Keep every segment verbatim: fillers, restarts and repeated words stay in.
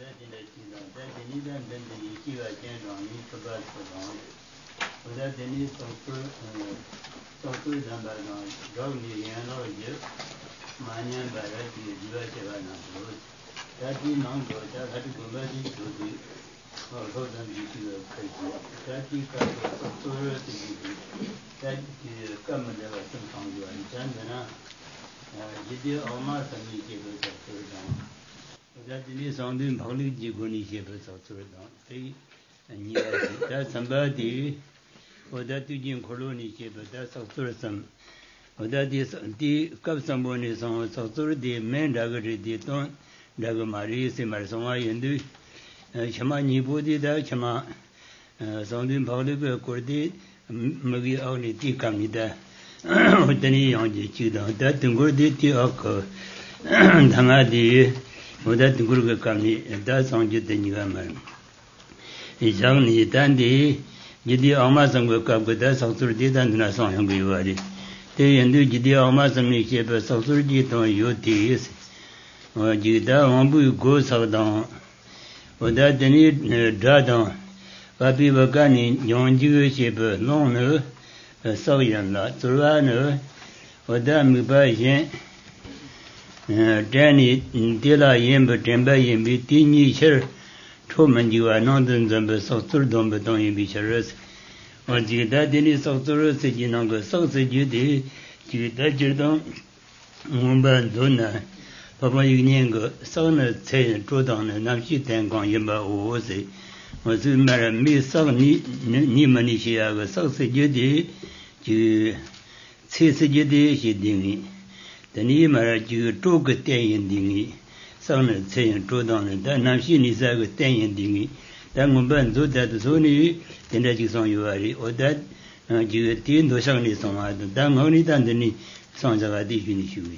That's somebody or that you colony but that's tourism. Or that is the cup someone is on so the main dagger the ton Dagamari Simarsoma Yendu Chamani Budi da Chama Sondin Pauliba Cordi Magi only tea camida Tani on the Chida that Gurdi tea occur Tamadi or that Gurga Kami and that's on the Nuaman. It's only dandy. Jidi Amazon will come with us authority and Nason Hungary. They and do Jidi Amazon make a authority on your teas. Or Jida Ambu goes out down. Or that they need Dradon. Papi Bagani, Yon Jewish loner, a Soyan lot, Surano, or Dam Bajan. Danny Dilla Yemba Temba Yembi Tini Sher. Truman, you are not in the Southern Dom, but don't you be sure. Or the daddy Southern City number, South Judy, Judah, Mumba Dona, Papa Union, Sona say, Trodan, and Namshi Tank on Yamba Ose, was in Marami, South Nimanishia, South Judy, to Cis Judy, she dingy. The Nimara, you took a day in dingy. Son saying true down and then I'm seeing is a thing in dingy. Then when Ben do that is only then that is on you or that you didn't do something so much. Then only done the songs of a definition.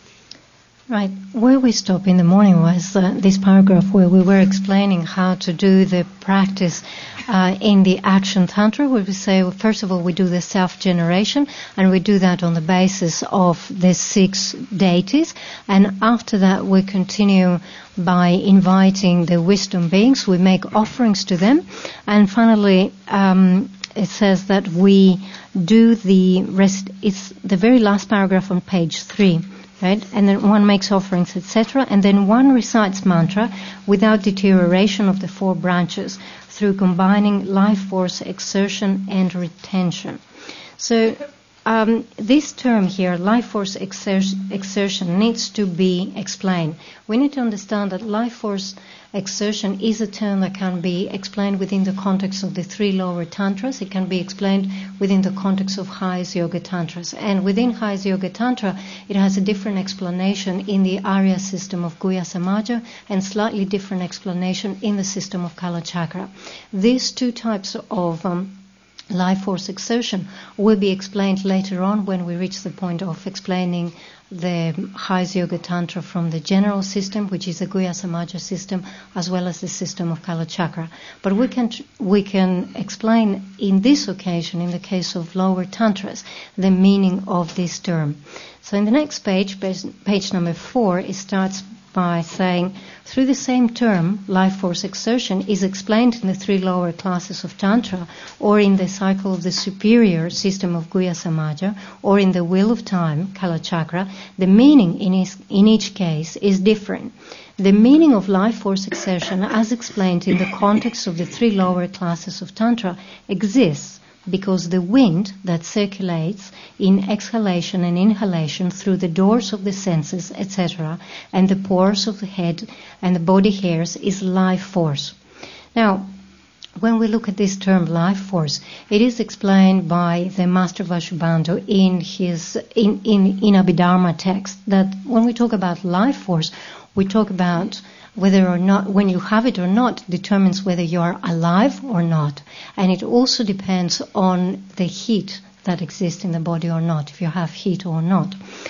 Right. Where we stopped in the morning was uh, this paragraph where we were explaining how to do the practice uh, in the action tantra, where we say, well, first of all, we do the self-generation, and we do that on the basis of the six deities. And after that, we continue by inviting the wisdom beings. We make offerings to them. And finally, um, it says that we do the rest. It's the very last paragraph on page three. Right? And then one makes offerings, et cetera. And then one recites mantra without deterioration of the four branches through combining life force, exertion, and retention. So um, this term here, life force exer- exertion, needs to be explained. We need to understand that life force exertion is a term that can be explained within the context of the three lower tantras. It can be explained within the context of highest yoga tantras. And within highest yoga tantra, it has a different explanation in the Arya system of Guhya Samaja and slightly different explanation in the system of Kalachakra. These two types of um, life force exertion will be explained later on when we reach the point of explaining the highest yoga tantra from the general system, which is the Guhya Samaja system, as well as the system of Kalachakra. But we can we can explain in this occasion, in the case of lower tantras, the meaning of this term. So in the next page, page, page number four, it starts by saying, through the same term, life force exertion is explained in the three lower classes of Tantra, or in the cycle of the superior system of Guhya Samaja, or in the wheel of time, Kalachakra. The meaning in, his, in each case is different. The meaning of life force exertion, as explained in the context of the three lower classes of Tantra, exists because the wind that circulates in exhalation and inhalation through the doors of the senses, et cetera, and the pores of the head and the body hairs is life force. Now, when we look at this term life force, it is explained by the Master Vasubandhu in his in, in, in Abhidharma text that when we talk about life force, we talk about whether or not, when you have it or not, determines whether you are alive or not. And it also depends on the heat that exists in the body or not, if you have heat or not.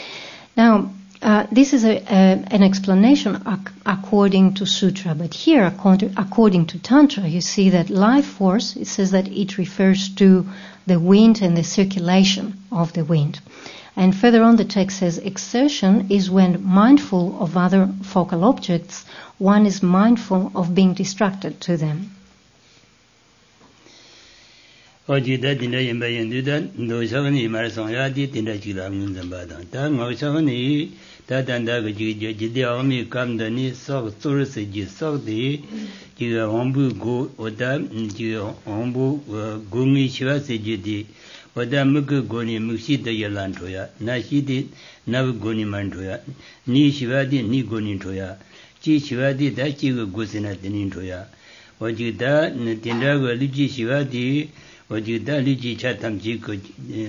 Now, uh, this is a, a, an explanation ac- according to Sutra, but here, according, according to Tantra, you see that life force, it says that it refers to the wind and the circulation of the wind. And further on the text says exertion is when mindful of other focal objects, one is mindful of being distracted to them. 어디다 dinda yimba yenduda ndo shagani marasong yadi dinda chila ngunzan badang ta ngak shagani ta tanda ka jiga jidi awami kamdani sak tsurasi ji sak di jiga ombu go oda jiga ombu gungi shivasi jidi oda muka goni mukshi da yalan toya na shidi nav goni man toya ni shivadi ni goni toya chi shivadi da jiga gusina dinin toya ojiga da dinda ka luji shivadi 어디다 리지 차탐지 그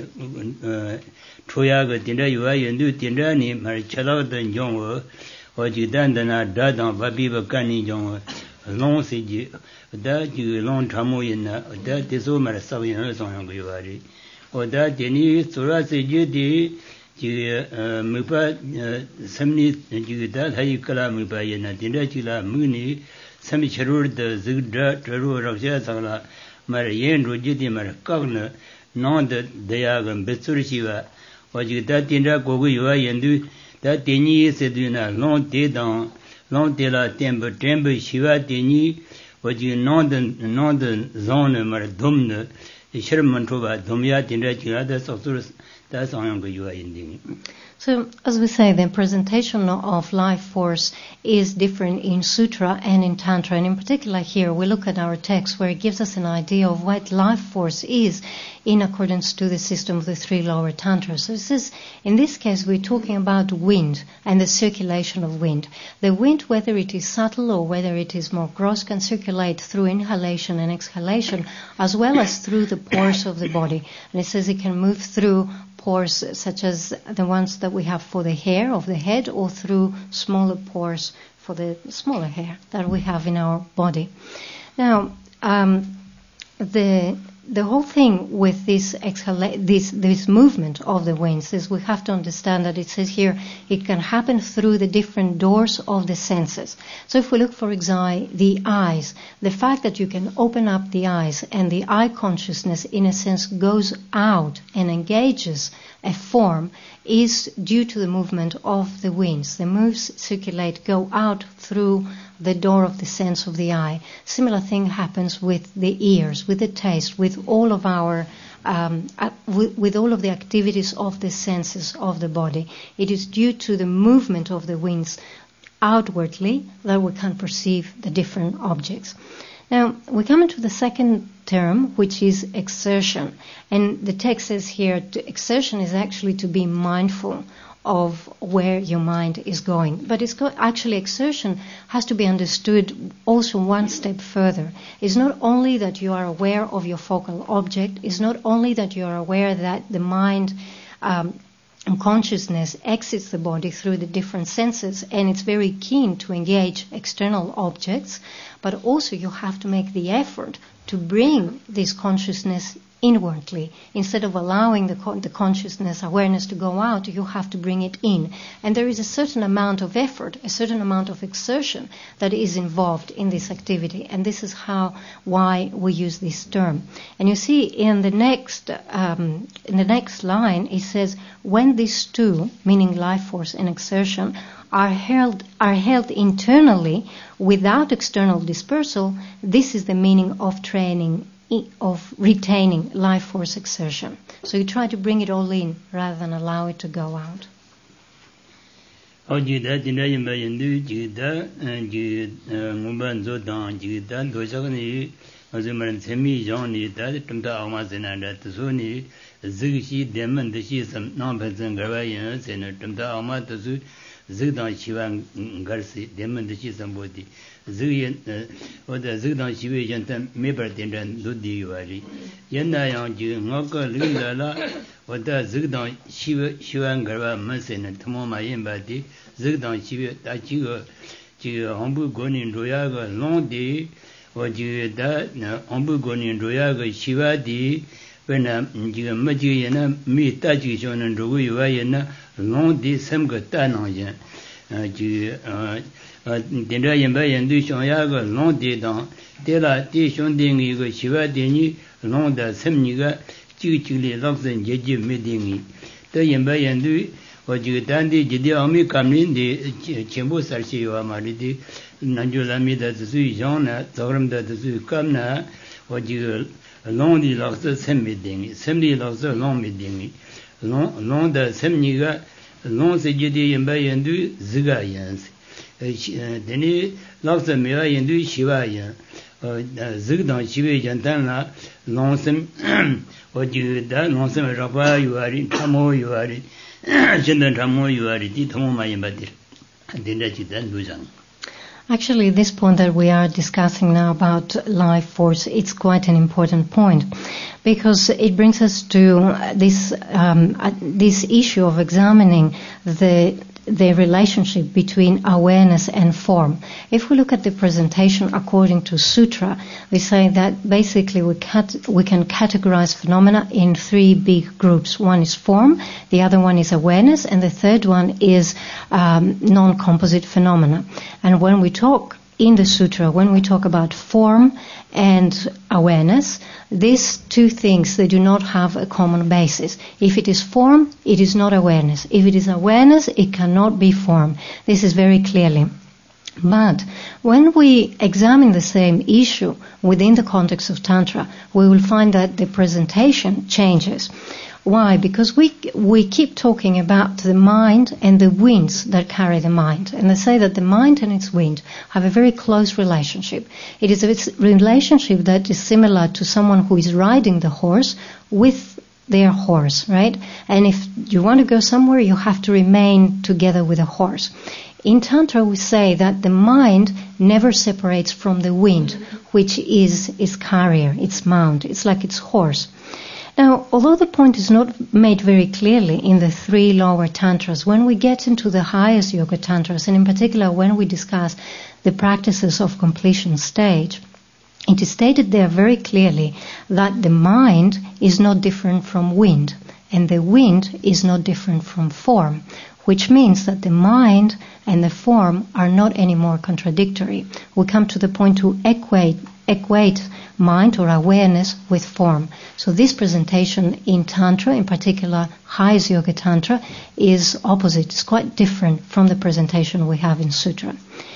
초야가 된다 유아 연두 된다니 말 쳐라던 경우 어디단다나 다당 바비바 간이 경우 롱시지 다지 롱 참모이나 다 대소 말 사위는 성향 그요아리 어다 되니 소라시지디 지 무파 삼니 지다 하이클라 무파이나 된다지라 무니 삼이처로드 ዝግዳ 저로 럭샤상라 mar yen roji di mar kagna non de dayagan betsurishiwa oji da tinda gogu yuwa yendu da teni seduna long de dan long de la tembe tembe shiwa teni oji non de non de zone mar dumne shirman toba dumya tinda chira da sosurus da sangyang go yuwa yendi. So, as we say, the presentation of life force is different in Sutra and in Tantra. And in particular here, we look at our text where it gives us an idea of what life force is in accordance to the system of the three lower Tantras. So this is, in this case, we're talking about wind and the circulation of wind. The wind, whether it is subtle or whether it is more gross, can circulate through inhalation and exhalation, as well as through the pores of the body. And it says it can move through pores such as the ones that we have for the hair of the head, or through smaller pores for the smaller hair that we have in our body. Now, um, the the whole thing with this exhala- this this movement of the winds is we have to understand that it says here it can happen through the different doors of the senses. So if we look, for example, the eyes, the fact that you can open up the eyes and the eye consciousness in a sense goes out and engages a form is due to the movement of the winds. The moves circulate, go out through the door of the sense of the eye. Similar thing happens with the ears, with the taste, with all of our, um, uh, with, with all of the activities of the senses of the body. It is due to the movement of the winds outwardly that we can perceive the different objects. Now, we come into the second term, which is exertion. And the text says here, to exertion is actually to be mindful of where your mind is going. But it's go- actually exertion has to be understood also one step further. It's not only that you are aware of your focal object, it's not only that you are aware that the mind um, and consciousness exits the body through the different senses, and it's very keen to engage external objects, but also you have to make the effort to bring this consciousness inwardly. Instead of allowing the, con- the consciousness awareness to go out, you have to bring it in. And there is a certain amount of effort, a certain amount of exertion that is involved in this activity. And this is how, why we use this term. And you see in the next, um, in the next line, it says, when these two, meaning life force and exertion, are held, are held internally without external dispersal, this is the meaning of training of retaining life force exertion. So you try to bring it all in rather than allow it to go out. zigdang shiwan garsi demen de chi sambodi zigyen oda zigdang shiwe jantan mebar dendan dodi yuari yenna yang ji ngaka linda la oda zigdang shiwe shiwan garwa masena tamo ma yenba di zigdang shiwe da ji go ji hombu gonin roya ga long di o ji da hombu gonin roya ga shiwa di when ji ma ji yana mi ta ji jonan rogu yuwa yana long di sem ga ta na yin ji dendra yinba yin du shong ya ga long di dang de la di shong ding yi ga shiwa de ni long da sem ni ga ji ji li lak sen je ji me ding yi the Yamba Yandu, or you dandy, Jidi Ami Kamlin, the Chimbo Sarchi Maridi, Nanjulami that the Sujana, Zoram that the Sukamna, or you long the lost the semi dingy, semi lost the long meeting, long the semniga, long the Jidi Yamba Yandu, Ziga Yans. Then he lost the Mira Yandu Shiva. Zigdan Shiva Jantana, Lonesome, or you that Lonesome Rapa, you are in Tamo, you are in Jendan Tamo, you are in Tamo Mayambadi. And then that you then lose on. Actually, this point that we are discussing now about life force, it's quite an important point because it brings us to this um, uh, this issue of examining the the relationship between awareness and form. If we look at the presentation according to Sutra, we say that basically we, cat- we can categorize phenomena in three big groups. One is form, the other one is awareness, and the third one is um, non-composite phenomena. And when we talk in the Sutra, when we talk about form and awareness, these two things, they do not have a common basis. If it is form, it is not awareness. If it is awareness, it cannot be form. This is very clearly. But when we examine the same issue within the context of Tantra, we will find that the presentation changes. Why? Because we we keep talking about the mind and the winds that carry the mind. And they say that the mind and its wind have a very close relationship. It is a relationship that is similar to someone who is riding the horse with their horse, right? And if you want to go somewhere, you have to remain together with a horse. In Tantra, we say that the mind never separates from the wind, which is its carrier, its mount. It's like its horse. Now, although the point is not made very clearly in the three lower tantras, when we get into the highest yoga tantras, and in particular when we discuss the practices of completion stage, it is stated there very clearly that the mind is not different from wind, and the wind is not different from form, which means that the mind and the form are not anymore contradictory. We come to the point to equate equate mind or awareness with form. So this presentation in Tantra, in particular highest yoga Tantra, is opposite. It's quite different from the presentation we have in Sutra.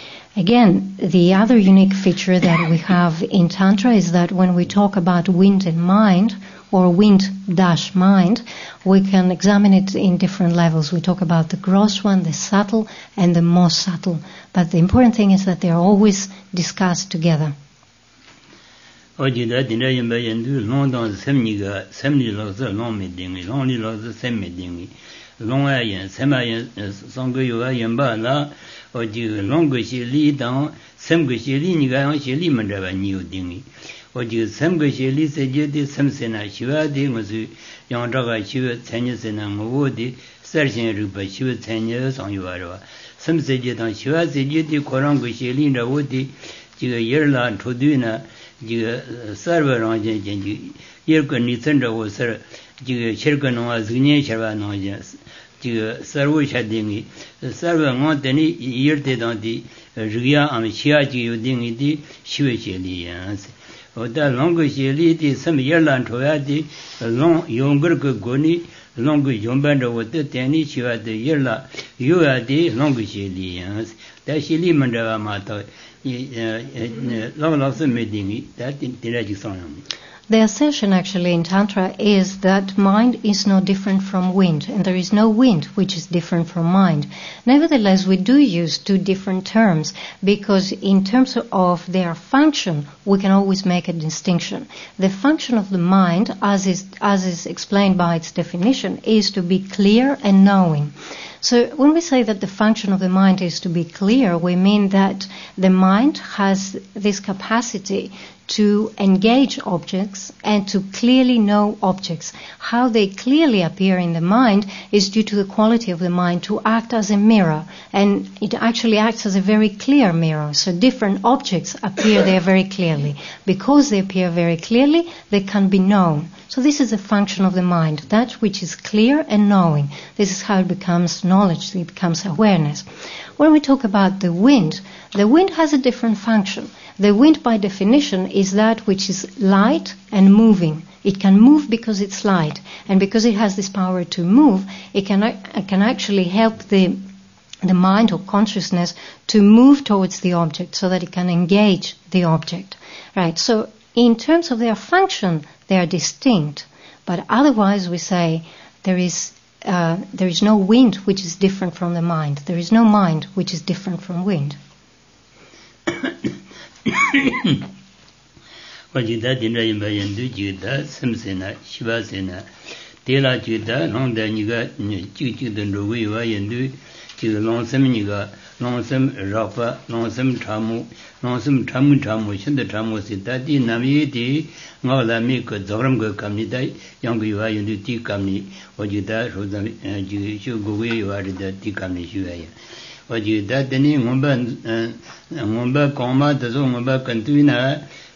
Again, the other unique feature that we have in Tantra is that when we talk about wind and mind, or wind dash mind, we can examine it in different levels. We talk about the gross one, the subtle, and the most subtle. But the important thing is that they are always discussed together. Ojida dina yamba yandu long dang semni ga semni lo se long me dingi long li lo se sem me dingi long a yan sem a yan song ge yo a yamba la oji long ge xi li dang sem ge xi li ni ga yang xi li men da ba ni yo dingi oji sem ge xi li se je de sem se na xi wa de ngo su yang zha ga xi we chen ni se na ngo wo de ser xin ru ba xi we chen ni song yo wa sem se je dang xi wa se je de ko rang ge xi li da wo de ji ge yer la chu du na jiga sarva rangjen jenji yerka nitsanda wo sar jiga shirka nwa zgnyen sharva nangjen jiga sarva shadingi sarva ngang tani yerte dangdi rigya am shiya jiga yudingi di shiva sheli yansi oda longa sheli di sam yerlan choya di long yongar ka goni longa yombanda wata tani shiva di yerla yoya di longa sheli yansi da sheli mandawa mata The assertion actually in Tantra is that mind is no different from wind, and there is no wind which is different from mind. Nevertheless, we do use two different terms because in terms of their function, we can always make a distinction. The function of the mind, as is, as is explained by its definition, is to be clear and knowing. So when we say that the function of the mind is to be clear, we mean that the mind has this capacity to engage objects and to clearly know objects. How they clearly appear in the mind is due to the quality of the mind to act as a mirror, and it actually acts as a very clear mirror. So different objects appear there very clearly. Because they appear very clearly, they can be known. So this is the function of the mind, that which is clear and knowing. This is how it becomes knowledge, it becomes awareness. When we talk about the wind, the wind has a different function. The wind, by definition, is that which is light and moving. It can move because it's light, and because it has this power to move, it can it can actually help the the mind or consciousness to move towards the object so that it can engage the object. Right. So in terms of their function, they are distinct, but otherwise we say there is uh, there is no wind which is different from the mind. There is no mind which is different from wind. Wajida dinra yimba yendu jida samsena shivasena tela jida longda niga chik chik den rogu yuwa yendu jida longsam niga longsam rakpa longsam chamu longsam chamu chamu shinda chamu sita di nami di nga lami ka zogram ka kamni da yang yuwa yendu di kamni wajida rozam jiga shu gogu yuwa rida di kamni shuwa ya wajida dani ngomba ngomba koma dazo ngomba kantuina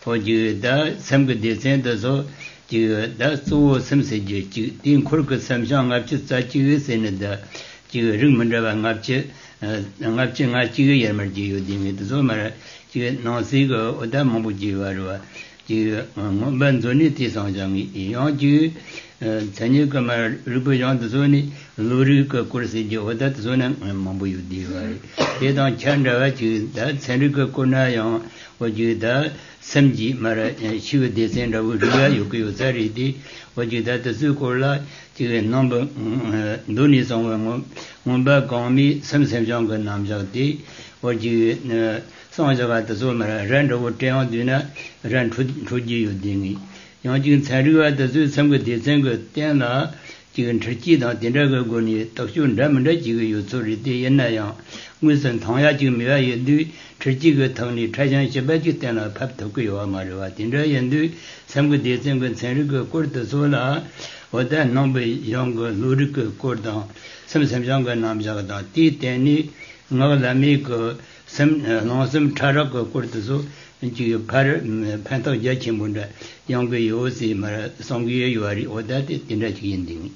wajida samga desen dazo jiga da suwo samse je jiga din kurka samsha ngabchi sa jiga sena da jiga ring mandraba ngabchi ngabchi nga jiga yarmar jiga dingi dazo mara jiga nasi ga oda mabu jiga warwa jiga ngomban zoni ti sangjangi yang jiga chanye ka mara rupa yang dazo ni lori ka kursi jiga oda dazo na mabu yu diga wari dedang chandrawa jiga da chanri ka kuna yang wajida samji mara shiva desen ravu riya yukuyo sari di wajida tasu korla jiga nomba doni songwa ngomba gongmi samsamshanga namshak di wajida songshaka tasu mara ran ravu tenwa dina ran chuji yu dingi yang jiga tsariwa tasu samga desen ka tenla jiga charchi dang dinraga goni takshu ndamanda jiga yu suri di yana yang ngusan thangya jiga miwa yendu charchiga thangni chachan shiba jiga tenla pap thakku yuwa marwa dindra yendu samga desenga tsanriga korda sola wada namba yonga luriga korda samsamshanga namshaga dang di teni nga lami ka langsam charaka korda so jiga par pantak yachimbunda yonga yuwa si mara sangya yuwari wada dindra jiga yendingi.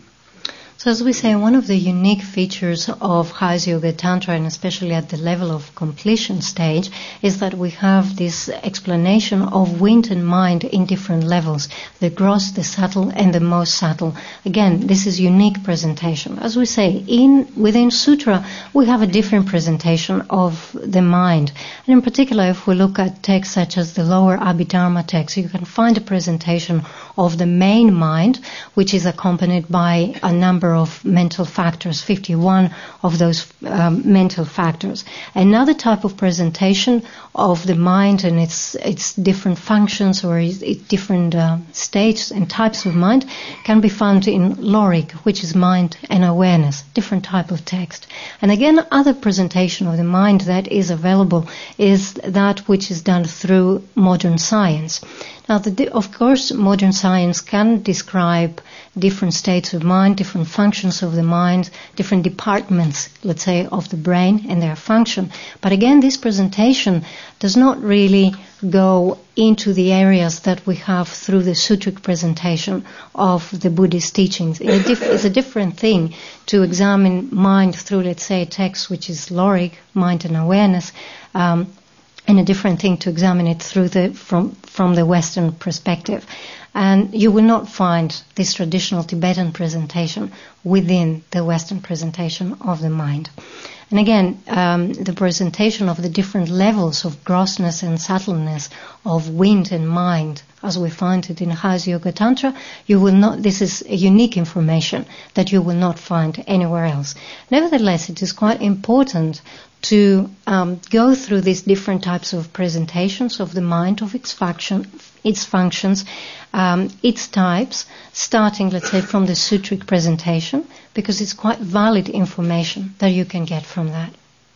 So as we say, one of the unique features of Hatha Yoga Tantra, and especially at the level of completion stage, is that we have this explanation of wind and mind in different levels, the gross, the subtle, and the most subtle. Again, this is unique presentation. As we say, in within Sutra, we have a different presentation of the mind. And in particular, if we look at texts such as the lower Abhidharma text, you can find a presentation of the main mind, which is accompanied by a number of mental factors, fifty-one of those um, mental factors. Another type of presentation of the mind and its its different functions or its, its different uh, states and types of mind can be found in Lorik, which is mind and awareness, different type of text. And again, other presentation of the mind that is available is that which is done through modern science. Now, the, of course, modern science can describe different states of mind, different functions of the mind, different departments, let's say, of the brain and their function. But again, this presentation does not really go into the areas that we have through the sutric presentation of the Buddhist teachings. It's a, diff- it's a different thing to examine mind through, let's say, a text which is Lorik, mind and awareness, um, and a different thing to examine it through the from from the Western perspective. And you will not find this traditional Tibetan presentation within the Western presentation of the mind. And again, um, the presentation of the different levels of grossness and subtleness of wind and mind, as we find it in Hatha Yoga Tantra, you will not. This is a unique information that you will not find anywhere else. Nevertheless, it is quite important to um, go through these different types of presentations of the mind, of its function, its functions, um, its types, starting, let's say, from the sutric presentation, because it's quite valid information that you can get from that.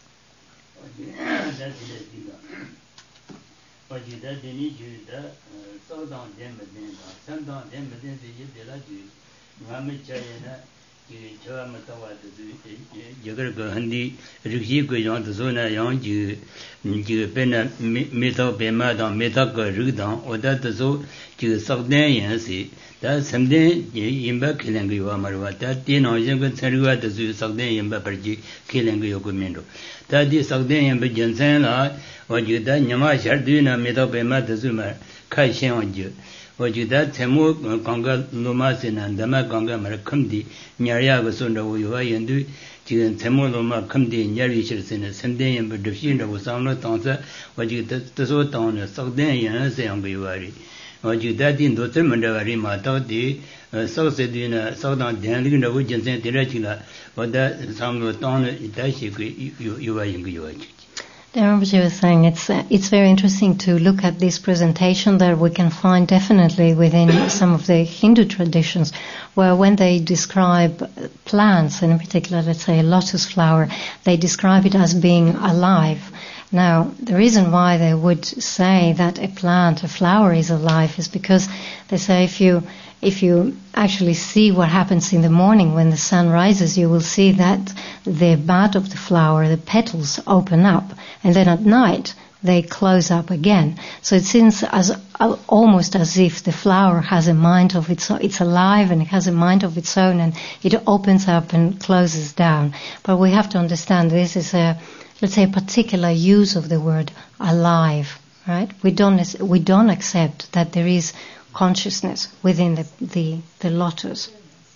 Jagar Handi Rikshi Gujan to Sona Yang Ju Pena Meta Pema Dang Meta Rudang or that so to Sakdan Yansi. That someday Yimba killing you Amarwa. That Tin or Yangan Sarua to Sakdan Yimba Perji killing you Gumendo. That is Sakdan Yamba Jansan or you done Yama Sharduna Meta Pema to Zuma. kai shen wa ju wa ju da temo ganga loma sinan dama ganga mar khamdi nyarya go son da wo yo yin du 지금 temo loma khamdi nyaryi shir sin semden yin bu dushin da wo sam lo tang sa wa ju da so tang ne sak den yin se yang ge wa ri wa ju da din do tsen man da ri ma ta di sak se di na sak dang den li da wo jin sen de ra chi la wa da sam lo tang ne da shi ge yo wa yin ge yo ji. Rinpoche was saying it's uh, it's very interesting to look at this presentation that we can find definitely within some of the Hindu traditions, where when they describe plants, and in particular, let's say a lotus flower, they describe it as being alive. Now, the reason why they would say that a plant, a flower is alive is because they say if you if you actually see what happens in the morning when the sun rises, you will see that the bud of the flower, the petals open up, and then at night they close up again. So it seems as uh, almost as if the flower has a mind of its own. It's alive and it has a mind of its own, and it opens up and closes down. But we have to understand this is a, let's say, a particular use of the word alive, right? We don't we don't accept that there is consciousness within the the, the lotus.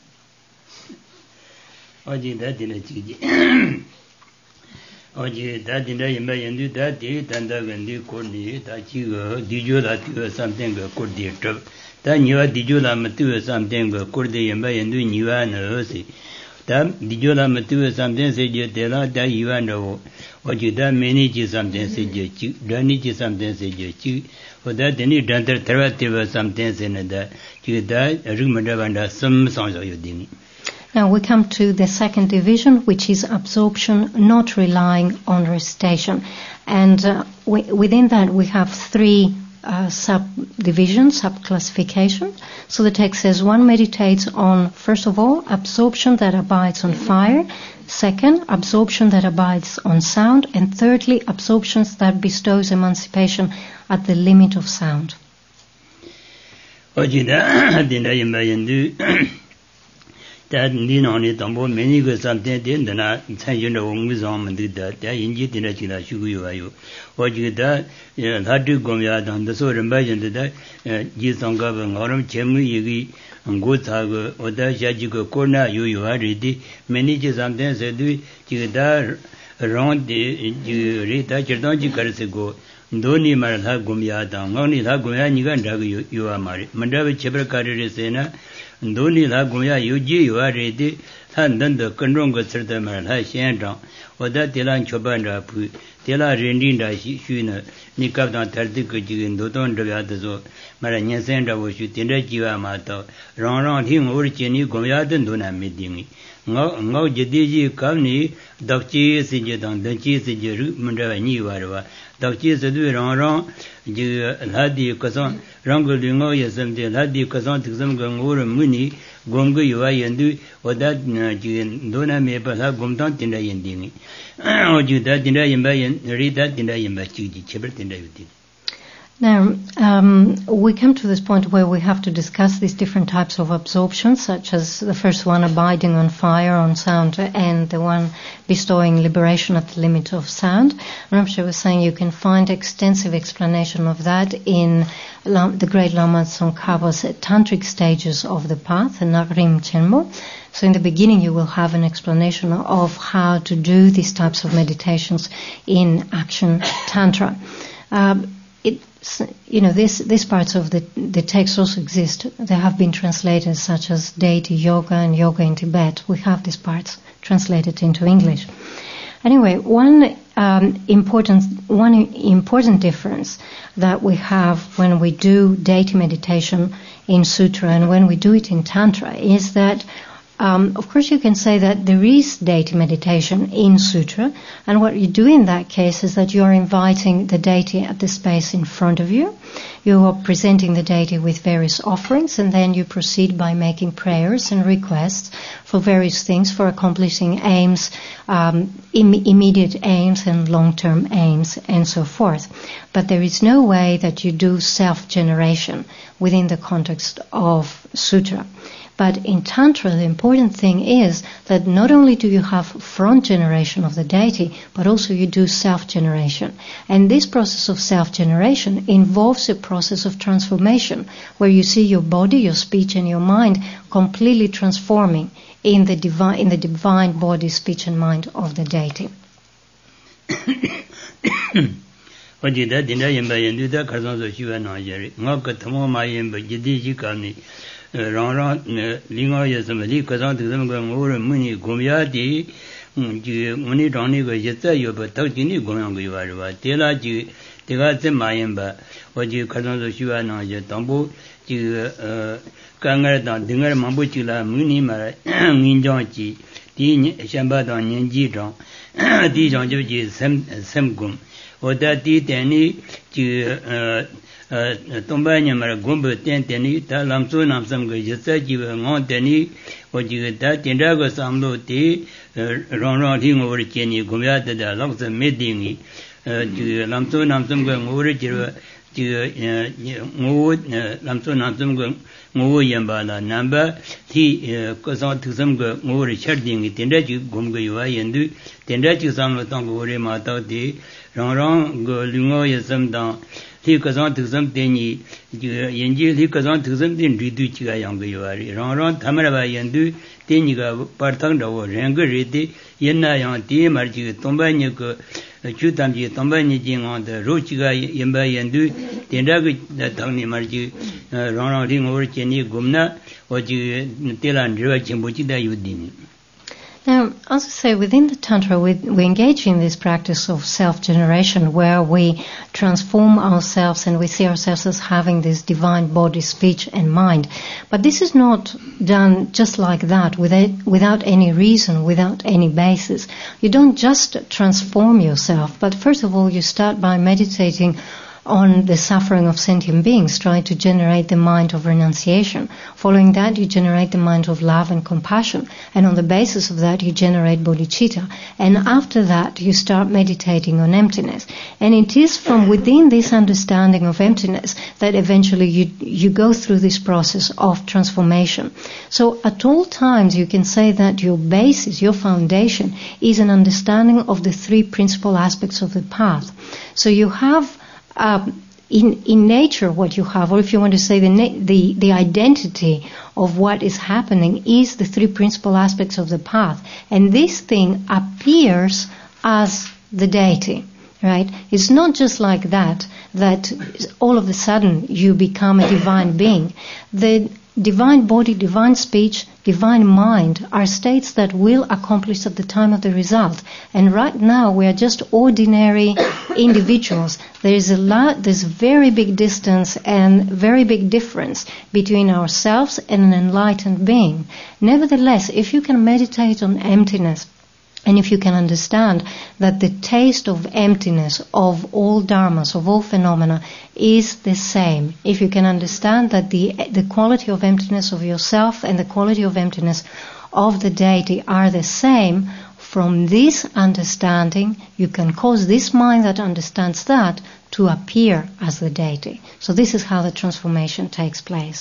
Oji da dina chiji. Oji da dina yimba yendu da di danda gandi korni da chiga dijo la tiwa something ga kordi trap. Da niwa dijo la matiwa something ga kordi yimba yendu niwa na si. Da dijo la matiwa something se je tela da yiwa na wo. Oji da meni chi something se je chi, dani chi something se je chi. Oda deni dantar tarwa tiwa something se na da chi da rigmanda banda sam sangyo yodini. Now we come to the second division, which is absorption, not relying on recitation. And uh, we, within that we have three uh, subdivisions, sub-classifications. So the text says one meditates on, first of all, absorption that abides on fire. Second, absorption that abides on sound. And thirdly, absorptions that bestows emancipation at the limit of sound. That Ninoni Tambo, many good something in the Sanjun of Mizom and did that, that in Jitina Chila Shuguayu. What you that, had to go out on the sort of imagine that Jisonga and Oram Chemu Yigi and Gotago or that Jajiko Corna, you you are ready. Many sometimes said, you that around the Rita Cherdonji Karasego. Doni Marha Gumiata, only La Gumia Nigan you are married. Mandava Chebra Karisena. Doni la guya yuji you are ready, and then the Kundunga certain Marha Shandong, or that Telan Chobanda Pu, Tela Rendinda Shuna, Nikabdan Tartikuji in Doton de Yatazo, Maranya Senda was shooting the Jiva Mato, round round him origini Gumyadan Duna meeting. No Jediji Kavni, Dokchi Sijetan, the cheese Mundava Nivarva, Dokchi Sadu round round, Ladi Kasan, Rangolingo, Yasam, Ladi Kasan, Tixam Gangura Muni, Gongo Yua Yandu, or that Dona Mepala Gumtan Tinda Yandini. Or you that Tinda Yambayan, read that Tinda Yambachi, Chibert Tinda. Now, um, we come to this point where we have to discuss these different types of absorption, such as the first one abiding on fire, on sound, and the one bestowing liberation at the limit of sound. Rinpoche was saying you can find extensive explanation of that in the great Lama Tsongkhapa's tantric stages of the path, the Nakrim Chenmo. So in the beginning you will have an explanation of how to do these types of meditations in action tantra. Um, it, you know, this, these parts of the, the text also exist. They have been translated, such as deity yoga and yoga in Tibet. We have these parts translated into English. Anyway, one um, important one important difference that we have when we do deity meditation in sutra and when we do it in tantra is that, um, of course, you can say that there is deity meditation in sutra, and what you do in that case is that you are inviting the deity at the space in front of you. You are presenting the deity with various offerings, and then you proceed by making prayers and requests for various things, for accomplishing aims, um, im- immediate aims and long-term aims, and so forth. But there is no way that you do self-generation within the context of sutra. But in Tantra, the important thing is that not only do you have front generation of the deity, but also you do self-generation. And this process of self-generation involves a process of transformation, where you see your body, your speech, and your mind completely transforming in the divine, in the divine body, speech, and mind of the deity. 어디다 dinda yimba yenduda karsanso shiwa na yari nga ka thamo ma yimba jidi ji kamni rang rang linga yasama li kasan tiksam ka ngor muni gomya di ji muni rangni ka yatsa yoba tak jini gomya ka yuwa riwa tela ji tega tse ma yimba waji karsanso shiwa na yari tambo ji kangar tang dingar mambu chila muni mara nginjang ji di shamba tang nyenji rang di rang jiv ji sem gom oda di teni ji tomba nyamara gomba ten teni ta lamso namsam ga yasa ji ngon teni o ji ta tendra ga samlo ti rong rong thi ngor cheni gomya ta da laksa medingi ji lamso namsam ga ngor ji ji ngo lamso namsam ga ngo yamba la namba thi ko sa thusam ga ngor chardingi tendra ji gomga yuwa yendu tendra ji samlo tang gore ma ta ti rang rang go lungo yasam dang thi kazan thusam teni yenji thi kazan thusam tin ridu chi ga yang ge yari rang rang thamara ba yendu teni ga parthang dawo rang ge rete yenna yang ti mar ji tomba nye ko chu tam ji tomba nye ji ngong de ro chi ga yemba yendu tendra ge thang ni mar ji rang rang ring over cheni gumna o ji telan riwa chimbo chi da yudin. Now, as I say, within the Tantra, we, we engage in this practice of self-generation where we transform ourselves and we see ourselves as having this divine body, speech, and mind. But this is not done just like that, without, without any reason, without any basis. You don't just transform yourself, but first of all, you start by meditating on the suffering of sentient beings, try to generate the mind of renunciation. Following that, you generate the mind of love and compassion. And on the basis of that, you generate bodhicitta. And after that, you start meditating on emptiness. And it is from within this understanding of emptiness that eventually you, you go through this process of transformation. So at all times, you can say that your basis, your foundation, is an understanding of the three principal aspects of the path. So you have Uh, in in nature what you have, or if you want to say the na- the the identity of what is happening is the three principal aspects of the path, and this thing appears as the deity, right? It's not just like that that all of a sudden you become a divine being. The divine body, divine speech, divine mind are states that will accomplish at the time of the result. And right now we are just ordinary individuals. There is a lot, there's very big distance and very big difference between ourselves and an enlightened being. Nevertheless, if you can meditate on emptiness, and if you can understand that the taste of emptiness of all dharmas, of all phenomena, is the same, if you can understand that the the quality of emptiness of yourself and the quality of emptiness of the deity are the same, from this understanding you can cause this mind that understands that to appear as the deity. So this is how the transformation takes place.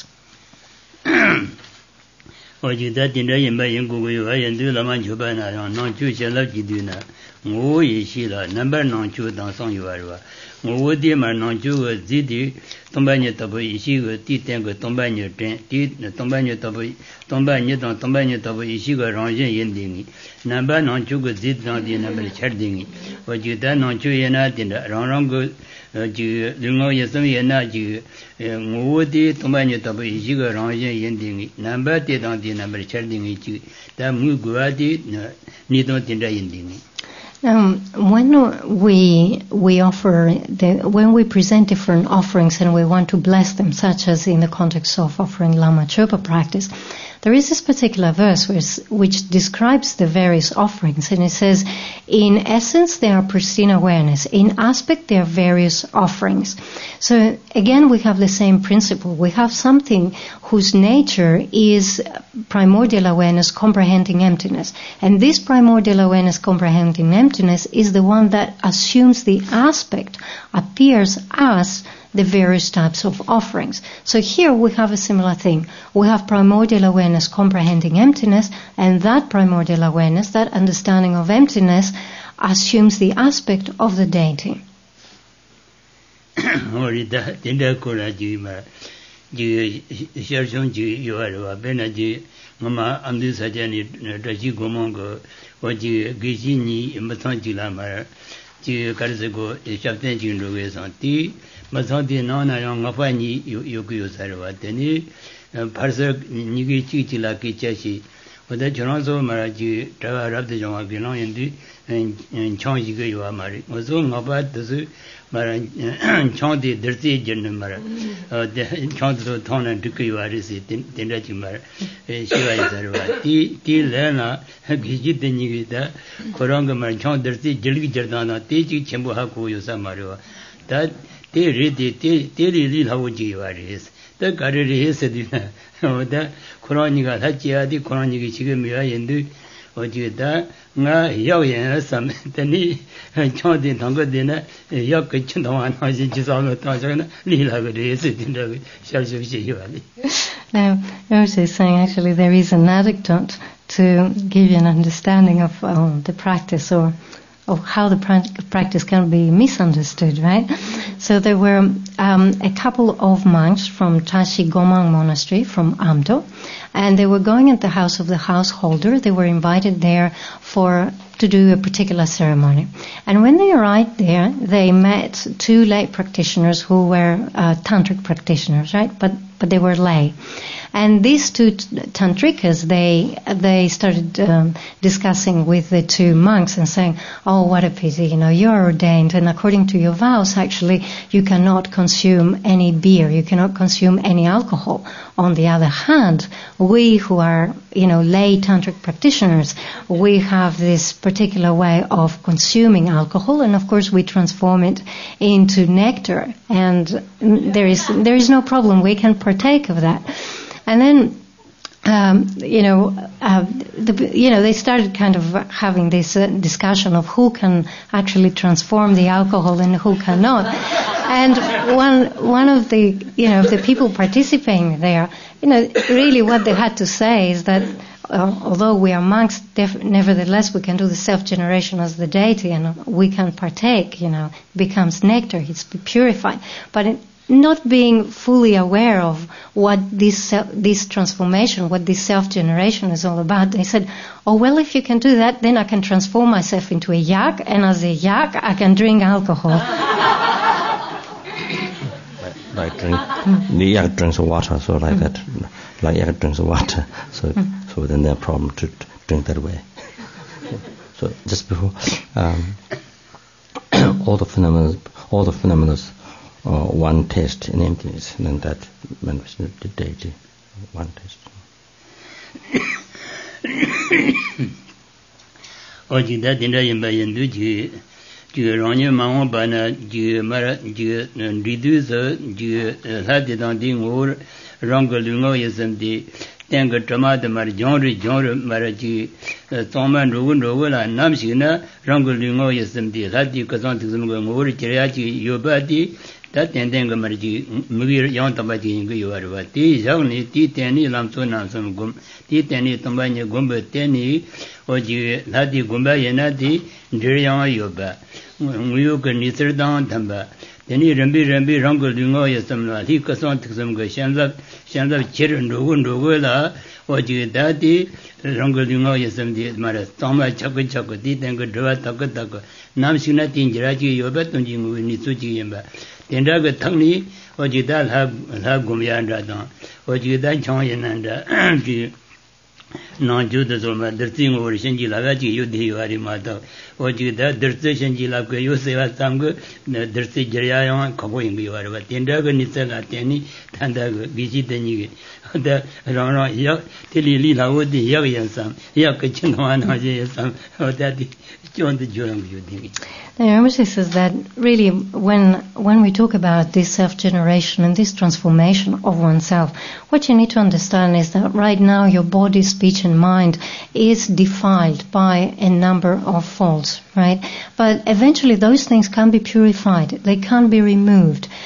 Oji da dinda yimba yingu gu yuwa yendu lama chupa na yang nang chu shen lap jidu na ngu yi shi la nambar nang chu dang sang yuwa rwa ngu di mar nang chu gu zi di tomba nye tabu yi shi gu di ten gu tomba nye ten di tomba nye tabu tomba nye dang tomba nye tabu yi shi gu rang yin yin dingi nambar nang chu gu zi dang di nambar char dingi oji da nang chu yena dinda rang rang gu ji lungo yesam yena ji ngu di tomba nye tabu yi shi gu rang yin yin dingi nambar di dang di nambar char dingi ji da mu guwa di ni dong dinda yin dingi. Um, when we we offer the, when we present different offerings and we want to bless them, such as in the context of offering Lama Chopa practice, there is this particular verse which, which describes the various offerings, and it says, in essence they are pristine awareness, in aspect they are various offerings. So again we have the same principle. We have something whose nature is primordial awareness comprehending emptiness, and this primordial awareness comprehending emptiness is the one that assumes the aspect, appears as the various types of offerings. So here we have a similar thing. We have primordial awareness comprehending emptiness, and that primordial awareness, that understanding of emptiness, assumes the aspect of the deity. Mama amdi sajani daji gomongo oji gishi ni masan jila mara ji karse go chapten jin ro ge san ti masan de na na yang ngapa ni yoku yo sarwa teni parsa ni gi chi jila ki chashi oda jono so mara ji da rab de jong gi no yin di chong ji ge yo mari ozo ngapa de mara chong de derti jin mara de chong de thona dik yo ari si tin da ji mara shiva sarva ti ti lena gi de ni gi da korang mara chong derti jilgi jardana ti ji chembo ha ko yo sa maro da te ri de te te ri ri la wo ji yo ari da ga ri ri se di na da korang ni ga da ji ya di korang ni gi chi ge mi ya yin du oji da nga yao yan sam tani chong de tang ge de na yao ge chen dong an ha ji ji sa ge ta ja na li la ge de se din de xiao xiu xie yu li. Now, Rosa is saying actually there is an anecdote to give you an understanding of um, the practice, or of how the pra- practice can be misunderstood, right? So there were um, a couple of monks from Tashi Gomang Monastery from Amdo, and they were going at the house of the householder. They were invited there for to do a particular ceremony. And when they arrived there, they met two lay practitioners who were uh, tantric practitioners, right? But but they were lay. And these two t- tantrikas, they they started um, discussing with the two monks and saying, "Oh, what a pity! You know, you're ordained, and according to your vows, actually, you cannot consume any beer, you cannot consume any alcohol. On the other hand, we who are, you know, lay tantric practitioners, we have this particular way of consuming alcohol, and of course, we transform it into nectar, and there is there is no problem. We can partake of that." And then, um, you know, uh, the, you know, they started kind of having this uh, discussion of who can actually transform the alcohol and who cannot. And one one of the, you know, the people participating there, you know, really what they had to say is that uh, although we are monks, def- nevertheless we can do the self-generation as the deity, and we can partake. You know, becomes nectar, it's purified, but it, not being fully aware of what this this transformation, what this self-generation is all about. They said, "Oh, well, if you can do that, then I can transform myself into a yak, and as a yak, I can drink alcohol." Like, like drink, mm. the yak drinks water, so like mm. that, like yak drinks water, so mm. so then there's a problem to drink that way. So just before, um, all the phenomena, all the phenomena. Uh, one taste in emptiness, and then that manifestation of the deity, one taste. Oji da dinda yimba yendu ji ji rongye mawo bana ji mara ji ridu so ji la de dang ding or rong ge lu ngo yesam di teng ge zma de mar jong ri jong ri mara ji zong man ru wen ru la nam xi na rong ge lu ngo yesam di la di ge zong de zong ge ngo ri ji ya ji yo ba di da ten ten ge mar ji mi yang ta ba ji ge yo ar ba ti yang ni ti ten ni lam so nam sam gum ti ten ni tam ba ni gum ba ten ni o ji la di gum ba ye na di de yang yo ba ngu yo ge ni ser dang tam ba ten ni ren bi ren bi rang ge lu ngo ye sam la li ge zong de zong ge xian za xian za ji ren ru wen ru ge la o ji da di rang ge lu ngo ye sam di ma ra zong ma cha ge cha ge di ten ge de wa ta ge ta ge nam xin na tin ji ra ji yo ba tong ji ngu ni su ji yin ba ten da ge tang ni o ji da la la gum ya da dang o ji da chong yin nan da ji na ju de zo ma der ting o shen ji la ga ji yu de yu ari ma da o ji da der se shen ji la ge yu se wa sam ge der se jer ya yang ka go yin ge yu ari ba ten da ge ni se la ten ni tan da ge bi ji de ni ge da rang rang ya ti li li la wo de ya ge yan sam ya ge chen wa na ji ya sam o da di jon de jo rang yu de. The Hermes says that really when when we talk about this self-generation and this transformation of oneself, what you need to understand is that right now your body, speech and mind is defiled by a number of faults, right? But eventually those things can be purified, they can be removed,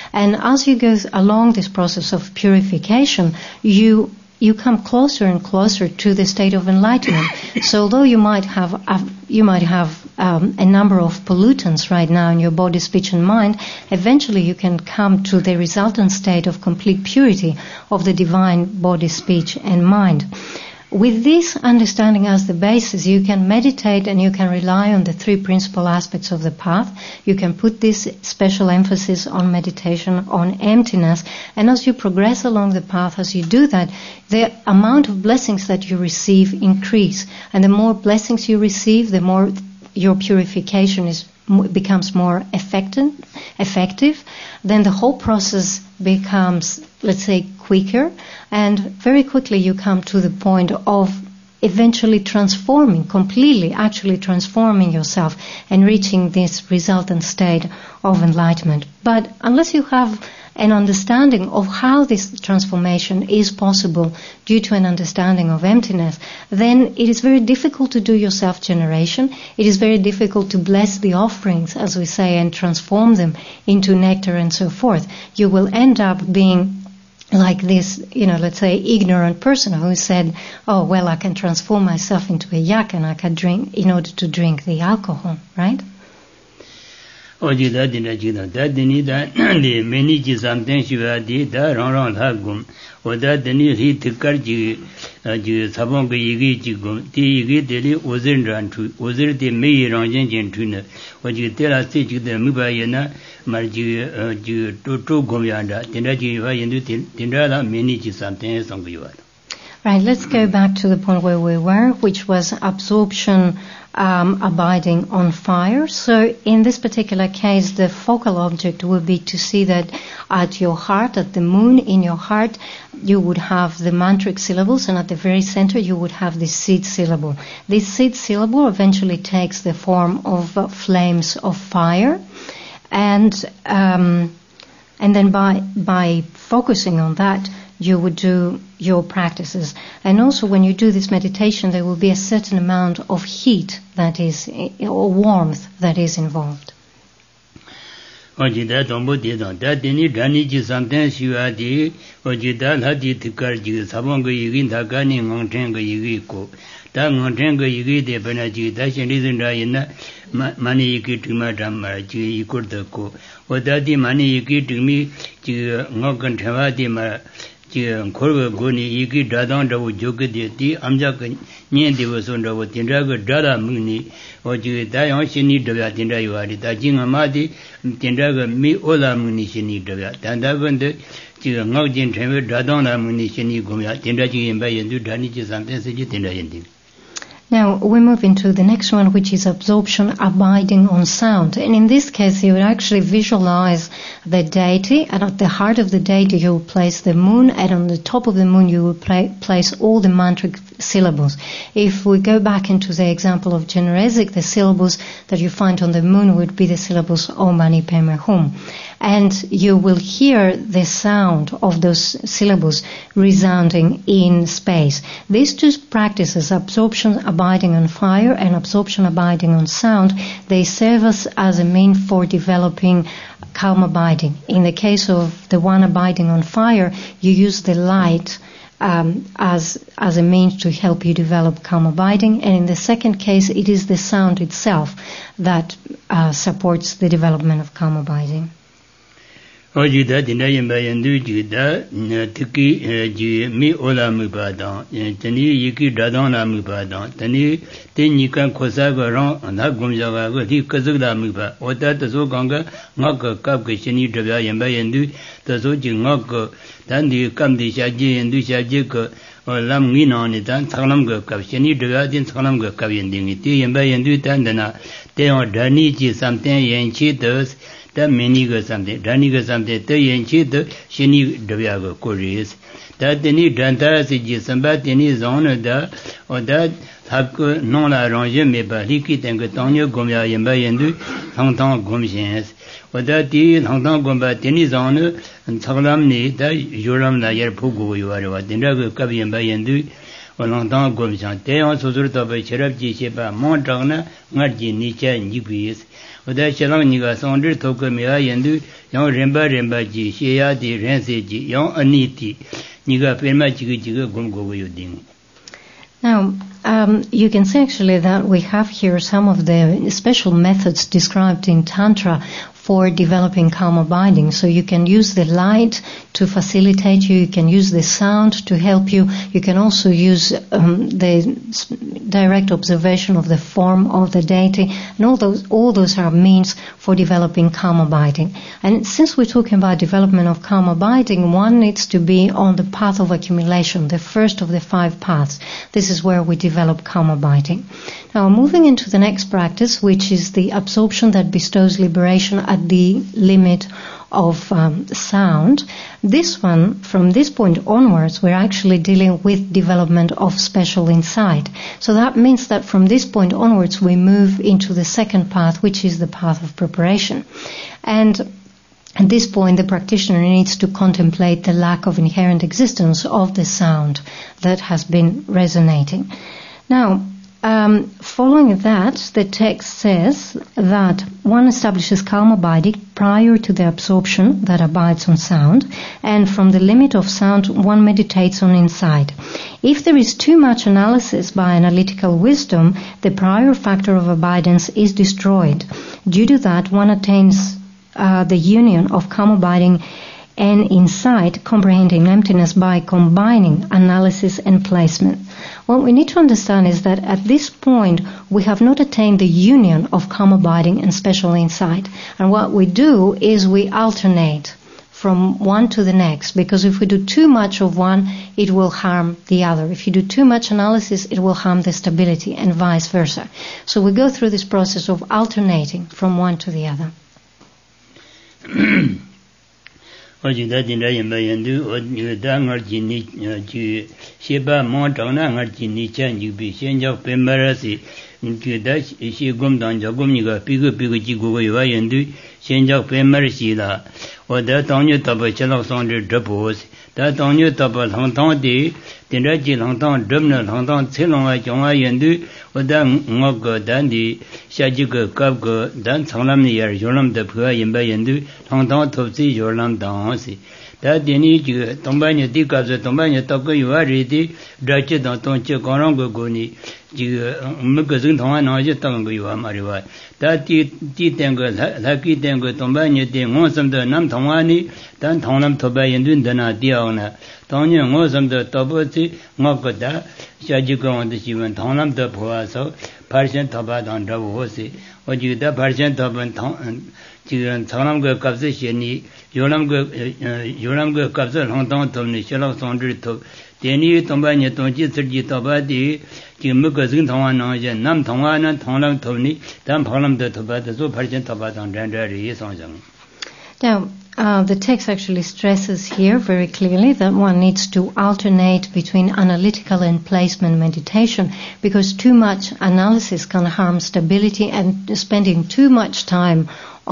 And as you go along this process of purification, you you come closer and closer to the state of enlightenment. So although you might have uh, you might have um, a number of pollutants right now in your body, speech, and mind, eventually you can come to the resultant state of complete purity of the divine body, speech, and mind. With this understanding as the basis, you can meditate and you can rely on the three principal aspects of the path. You can put this special emphasis on meditation, on emptiness, and as you progress along the path, as you do that, the amount of blessings that you receive increase. And the more blessings you receive, the more your purification is becomes more effective, effective, then the whole process becomes, let's say, quicker, and very quickly you come to the point of eventually transforming, completely actually transforming yourself and reaching this resultant state of enlightenment. But unless you have an understanding of how this transformation is possible due to an understanding of emptiness, then it is very difficult to do your self-generation. It is very difficult to bless the offerings, as we say, and transform them into nectar and so forth. You will end up being like this, you know, let's say, ignorant person who said, oh, well, I can transform myself into a yak and I can drink in order to drink the alcohol, right? Oji da dina jina da dini da li meni ji samten shiva di da rong rong tha gum o da dini ri tikar ji ji sabong ge yigi ji gum ti yigi de li ozin ran tu ozir de mei rong jin jin tu ne o ji de la si ji de mi ba ye na mar ji ji to to gum ya da dina ji wa yin du din da la meni ji samten song ge wa. Right, let's go back to the point where we were, which was absorption um, abiding on fire. So in this particular case, the focal object would be to see that at your heart, at the moon in your heart, you would have the mantric syllables, and at the very center you would have the seed syllable. This seed syllable eventually takes the form of uh, flames of fire, and um, and then by by focusing on that, you would do your practices. And also when you do this meditation, there will be a certain amount of heat that is, or warmth that is involved. Oji da tombo de don da deni dani ji samten shiwa di oji da la di tikar ji sabong ge yigin da ga ni ngong ten ge yigi ko da ngong ten ge yigi de bana ji da shin ri zin da yin na mani yigi tima dam ma ji ikur da ko o da di mani yigi timi ji ngong kan thwa di ma ji khor go ni yigi da dang da wo jog de di amja ge nyen de wo son da wo tin da ge da la mu ni o ji da yang shin ni de ya tin da yo ari da ji ngama di tin da ge mi o la mu ni shin ni de ya dan da ben de ji ngao jin chen we da dang la mu ni shin ni gom ya tin da ji yin ba yin du da ni ji sam ten se ji tin da yin di. Now we move into the next one, which is absorption abiding on sound. And in this case, you would actually visualize the deity, and at the heart of the deity you will place the moon, and on the top of the moon you will pla- place all the mantric syllables. If we go back into the example of Generesic, the syllables that you find on the moon would be the syllables Om Mani Padme Hum. And you will hear the sound of those syllables resounding in space. These two practices, absorption abiding on fire and absorption abiding on sound, they serve us as a mean for developing calm abiding. In the case of the one abiding on fire, you use the light um, as as a means to help you develop calm abiding, and in the second case, it is the sound itself that uh, supports the development of calm abiding. Oji da dina yin ba yin du ji da tiki ji mi ola mu ba dang tani yiki da dang la mu ba dang tani tin ni kan khosa ga rong na gum ja ga ga di ka zug da mu ba o da ta so gang ga nga ka kap ke shin ni de ya yin ba yin du ta so ji nga ka dan di kam di sha ji yin du sha ji ka lam ngi na ni dan thang lam ga kap shin ni de ya din thang lam ga kap yin ding ti yin ba yin du dan da na te on da ni ji sam ten yin chi de da meni ga samde dani ga samde te yen chi de shini dvya ga koris da deni danta se ji samba deni zone da o da thak non la ranger me ba li ki teng tong ne gom ya yen ba yen du thang thang gom shin o da ti thang thang gom ba deni zone thaglam ni da yoram la yer phu go yo wa den da ga kab yen ba yen du o lang tang gom shan te on so sur ta ba cherap ji she ba mon tang na ngar ji ni cha ni bi oda chelang ni ga song de tok me ya yen du yang remba remba ji sheya di rense ji yang aniti niga perma ji ji gum go yo ding. Now, um, you can say actually that we have here some of the special methods described in Tantra for developing calm abiding. So you can use the light to facilitate you, you can use the sound to help you, you can also use um, the direct observation of the form of the deity, and all those, all those are means for developing calm abiding. And since we're talking about development of calm abiding, one needs to be on the path of accumulation, the first of the five paths. This is where we develop calm abiding. Now, moving into the next practice, which is the absorption that bestows liberation at the limit of um, sound. This one, from this point onwards, we're actually dealing with development of special insight. So that means that from this point onwards, we move into the second path, which is the path of preparation. And at this point, the practitioner needs to contemplate the lack of inherent existence of the sound that has been resonating. Now, Um, following that, the text says that one establishes calm abiding prior to the absorption that abides on sound, and from the limit of sound one meditates on insight. If there is too much analysis by analytical wisdom, the prior factor of abidance is destroyed. Due to that, one attains uh, the union of calm abiding and insight, comprehending emptiness by combining analysis and placement. What we need to understand is that at this point we have not attained the union of calm abiding and special insight. And what we do is we alternate from one to the next, because if we do too much of one, it will harm the other. If you do too much analysis, it will harm the stability, and vice versa. So we go through this process of alternating from one to the other. Oji da din da yin ba yin du o ni da ngar ji ni ji xie ba mo zhang na ngar ji ni chen ji bi xian jiao pe ma ra si ji da xi gom dang jiao gom ni ga bi ge bi ge ji gu ge yo yin du xian jiao pe ma ra si la o da dang ni ta ba che lao song de zhe bo si da dang ni ta ba lang dang de din da ji lang dang zhe ne lang dang ce long a jiong a yin du o da ngo ge dan di xia ji ge ga ge dan chang lam ni yer yo lam de phe yin ba yin du lang dang to zi yo lam dang si da din ni ji dong ba ni di ga zhe dong ba ni ta ge yo a ri di da ji dang tong ji gong rong ge go ni ji me ge zeng tong a na ji dang ge yo a ma ri wa da di di deng ge la ki deng ge dong ba ni de ngo sam de nam tong a ni dan tong lam to ba yin dun de na di ao na tong ni ngo sam de to bo ji ngo ge da xia ji ge de xi wen tong lam de po a so par xian to ba dang zhe wo si o ji da par xian to ban tong ji ren chang lam ge gap zi xie ni yo lam ge yo lam ge gap zi lang dang to ni xie lao song zhi to de ni dong ba ni dong ji zi ji to ba di ji me ge zeng tong a na ye nam tong a na tong lam to ni dan pa lam de to ba de zo par xian to ba dang zhen zhe ri song xiang. Now, uh, the text actually stresses here very clearly that one needs to alternate between analytical and placement meditation, because too much analysis can harm stability, and spending too much time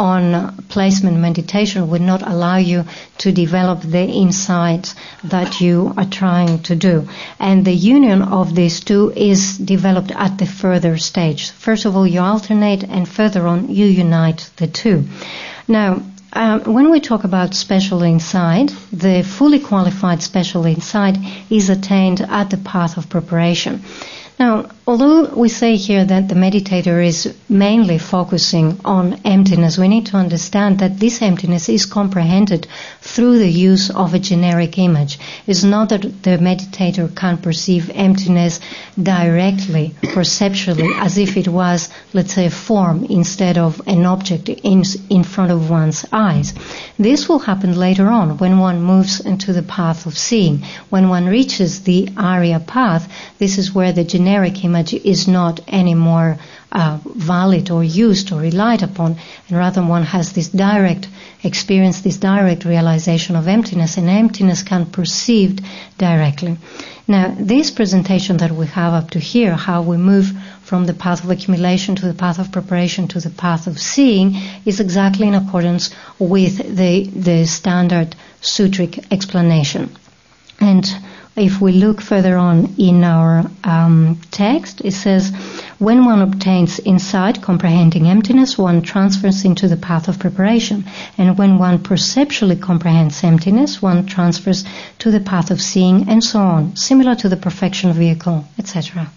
on placement meditation would not allow you to develop the insights that you are trying to do. And the union of these two is developed at the further stage. First of all, you alternate, and further on, you unite the two. Now, Um, when we talk about special insight, the fully qualified special insight is attained at the path of preparation. Now, although we say here that the meditator is mainly focusing on emptiness, we need to understand that this emptiness is comprehended through the use of a generic image. It's not that the meditator can perceive emptiness directly, perceptually, as if it was, let's say, a form instead of an object in, in front of one's eyes. This will happen later on when one moves into the path of seeing. When one reaches the Arya path, this is where the generic generic image is not anymore uh, valid or used or relied upon, and rather one has this direct experience, this direct realization of emptiness, and emptiness can be perceived directly. Now, this presentation that we have up to here, how we move from the path of accumulation to the path of preparation to the path of seeing, is exactly in accordance with the, the standard sutric explanation. And if we look further on in our um, text, it says, when one obtains insight, comprehending emptiness, one transfers into the path of preparation. And when one perceptually comprehends emptiness, one transfers to the path of seeing, and so on, similar to the perfection vehicle, et cetera.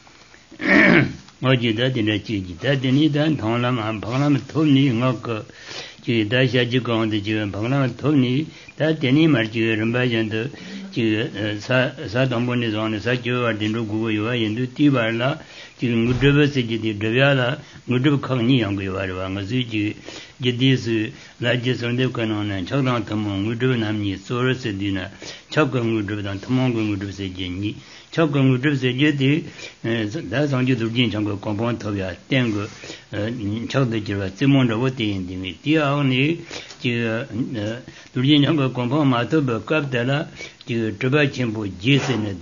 Chokung Udrup Sejeti, that's on you to Jin Chango Compon Tovia, Tango, Chok the Jira, Simon the Wati in the Tia only, to Jin Chango Compon Matoba, Captella, to Tuba Chimbo, Jason.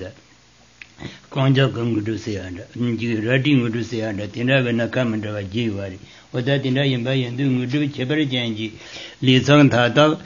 Konja Kungudu Seanda, Rating Udu Seanda, Tinaga Nakamanda Jivari, or that in Ayan Bay and doing Udu Cheberi Janji, Lizon Tata,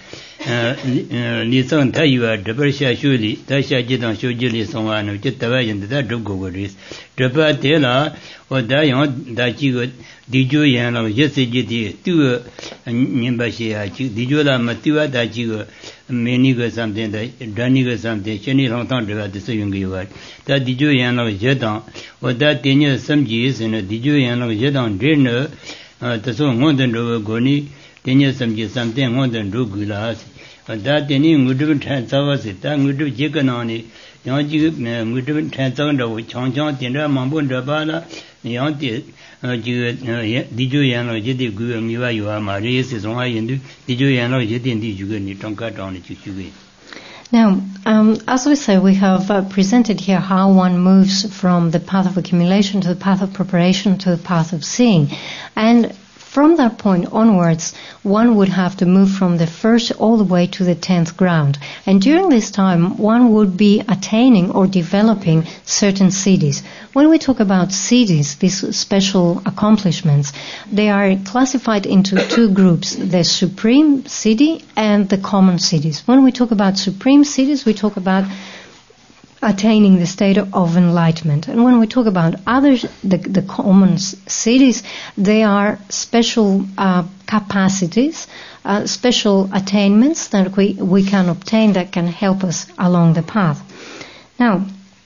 Lizon Tayua, Depresha Shuli, Tasha Jitan Shujili Soman, Jetavajan, that Dugoris, Deba Tela, or Dayon, Dachigo, Dijuyan of Jessiji, two Nimbashia, Dijula Matua Dachigo. Menigo something, Danigo something, Chenny long time about the same giver. That did you yan of Jeton, or that tenure some G's and a did you yan of Jeton dinner, the song Mountain Rover Goni, tenure some G something Mountain Rugulas, but that any would transfers it, that would do chicken on it, young would do transfer with Chong Chong, Tindra, Mambun Dabala, young did. Did you yan of Jetty Gu and you are Maris is why you do? Did you yan of Jetty and did you get it on cut on it? Now, um, as we say, we have uh, presented here how one moves from the path of accumulation to the path of preparation to the path of seeing. And from that point onwards, one would have to move from the first all the way to the tenth ground. And during this time, one would be attaining or developing certain siddhis. When we talk about siddhis, these special accomplishments, they are classified into two groups, the supreme siddhi and the common siddhis. When we talk about supreme siddhis, we talk about attaining the state of enlightenment. And when we talk about others, the, the common siddhis, they are special uh, capacities, uh, special attainments that we, we can obtain that can help us along the path. Now,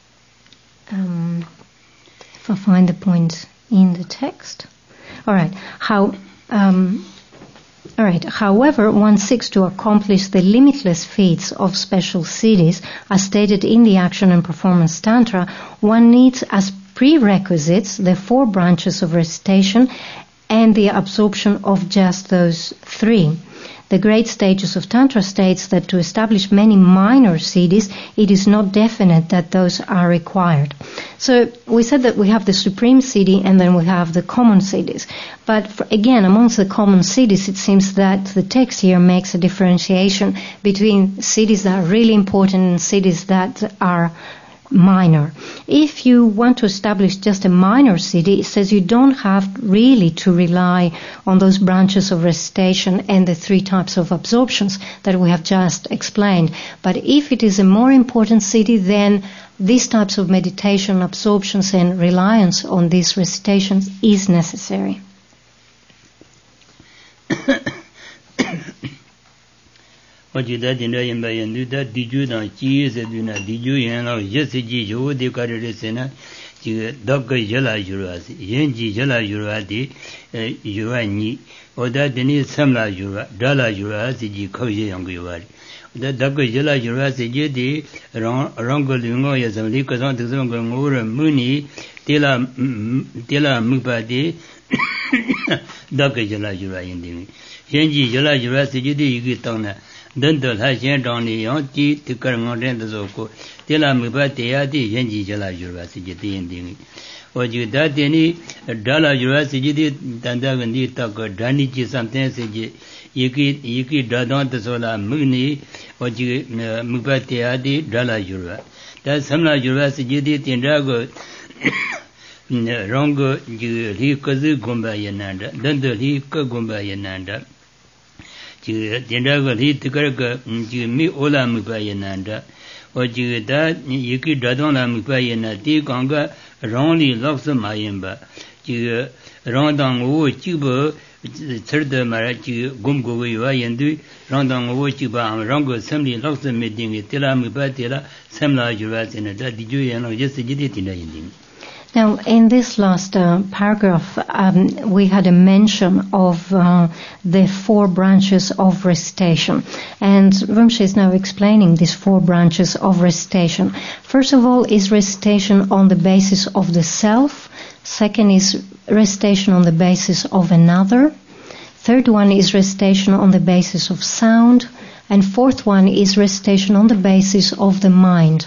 um, if I find the point in the text. All right. How... Um, All right. However, one seeks to accomplish the limitless feats of special siddhis, as stated in the Action and Performance Tantra. One needs as prerequisites the four branches of recitation and the absorption of just those three. The Great Stages of Tantra states that to establish many minor siddhis, it is not definite that those are required. So we said that we have the supreme siddhi and then we have the common siddhis. But for, again, amongst the common siddhis, it seems that the text here makes a differentiation between siddhis that are really important and siddhis that are minor. If you want to establish just a minor siddhi, it says you don't have really to rely on those branches of recitation and the three types of absorptions that we have just explained. But if it is a more important siddhi, then these types of meditation, absorptions, and reliance on these recitations is necessary. What you that in the Yamba and do that, did you not cheese it? Did you know, yes, you the Karisena, Doctor Jala Juras, Yenji Jala Jurati, Jurani, or that the need some la Jura, Dala Jurasi, Koji Young Juari. That Doctor Jala Jurasi, Jedi, Rongo Lungo, yes, and Lucas on the Zongo Mura Muni, Tila Tila Mupati, Doctor Jala Jura in the Yenji Jala Jurasi, Jedi, you get on. Then the Hashan Donny, Yonti, to Karangan the Zoko, Tela Mubati, Yenji Jala Jurasiji in Ding. Or you that any Dala Jurasiji, Dandagandi Taka, Danichi sometimes, Yiki, Yiki, Dadon, the Sola, Muni, or you Mubati, Dala Jura. That's some like Jurasiji in Dago. Rongo, he Kazu Gumba Yananda, then the he Kagumba Yananda. Jendago he took a me Ola Mubayananda, oji da yiki dadon la mi pa yena ti kanga rong li loks ma yin ba ji rong dang wo ji bo tsir de ma ji gum go go wa yin du rong dang wo ji ba rong go sem li loks me ding ti la mi pa ti la sem la ju wa sin da di ju yin lo yes ji ti tin da yin ding. Now, in this last uh, paragraph, um, we had a mention of uh, the four branches of recitation. And Rinpoche is now explaining these four branches of recitation. First of all is recitation on the basis of the self. Second is recitation on the basis of another. Third one is recitation on the basis of sound. And fourth one is recitation on the basis of the mind.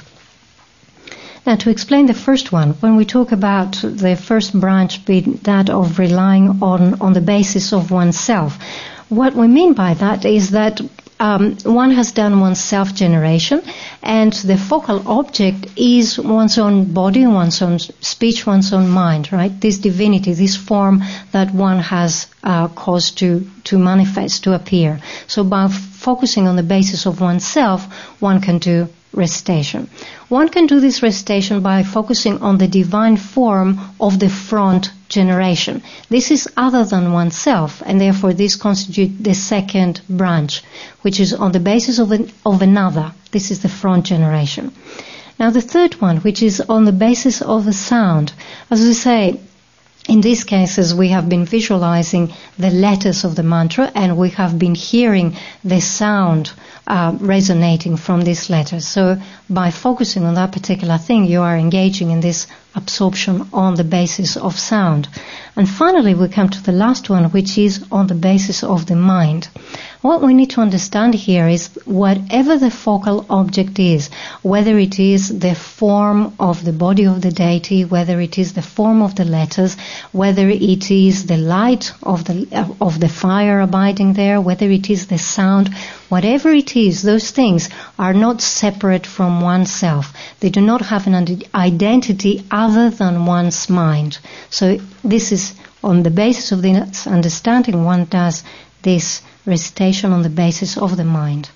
Now, to explain the first one, when we talk about the first branch being that of relying on, on the basis of oneself, what we mean by that is that um, one has done one's self-generation, and the focal object is one's own body, one's own speech, one's own mind, right? This divinity, this form that one has uh, caused to, to manifest, to appear. So by f- focusing on the basis of oneself, one can do recitation. One can do this recitation by focusing on the divine form of the front generation. This is other than oneself, and therefore this constitutes the second branch, which is on the basis of an, of another. This is the front generation. Now the third one, which is on the basis of a sound. As we say, in these cases, we have been visualizing the letters of the mantra, and we have been hearing the sound uh, resonating from these letters. So by focusing on that particular thing, you are engaging in this absorption on the basis of sound. And finally, we come to the last one, which is on the basis of the mind. What we need to understand here is whatever the focal object is, whether it is the form of the body of the deity, whether it is the form of the letters, whether it is the light of the uh, of the fire abiding there, whether it is the sound, whatever it is, those things are not separate from oneself. They do not have an identity other than one's mind. So this is on the basis of this understanding, one does this recitation on the basis of the mind.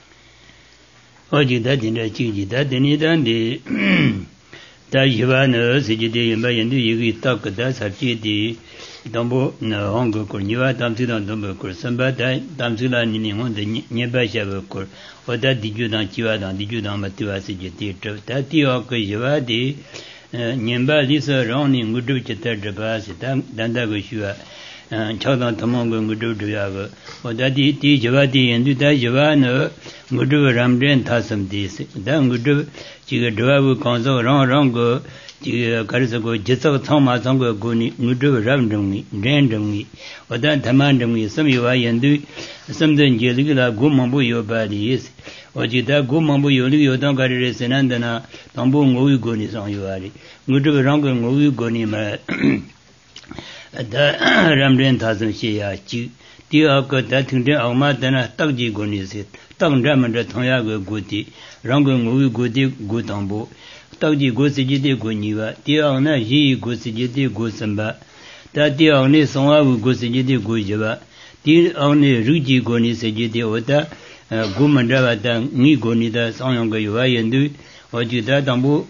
Oji da dinda chiji da dini dan di da yiwa no siji di yimba yendu yigi tak da sarchi di dambo na hongo kur niwa tamsi dan dambo kur samba da tamsi la nini honda nyeba shaba kur oda diju dan chiwa dan diju dan matiwa siji di trab da ti ok yiwa di nyemba lisa rongni ngudu chita draba si danda go shiwa chādāṃ tamāṃ gu ngudu dhuyā gu oda di di jiva di yendu da jiva no ngudu ramdren thāsam di si da ngudu jiga dhuyā gu kānsā rāṃ rāṃ gu jiga karisa gu jitsak tsāṃ māsāṃ gu gu ni ngudu ramdrāṃ dren dhamni oda tamāṃ dhamni sam yuwa yendu samdhan jiligi la gu mambu yoba di yisi oji da gu mambu yoligi yodāṃ karire sinandana tambu ngovi gu ni sāṃ yuwa ri ngudu rāṃ gu ngovi gu ni ma da ramren thasam sheya chi ti ak da thingde awma dana takji goni se tang ram da thoya go goti rang go ngu goti go tambo takji go se ji de go niwa ti aw na yi go se ji de go samba da ti aw ne songwa go se ji de go jiba ti aw ne ru ji go ni se ji de oda go manda ba da ngi go ni da sangyong go yuwa yendu oji da tambo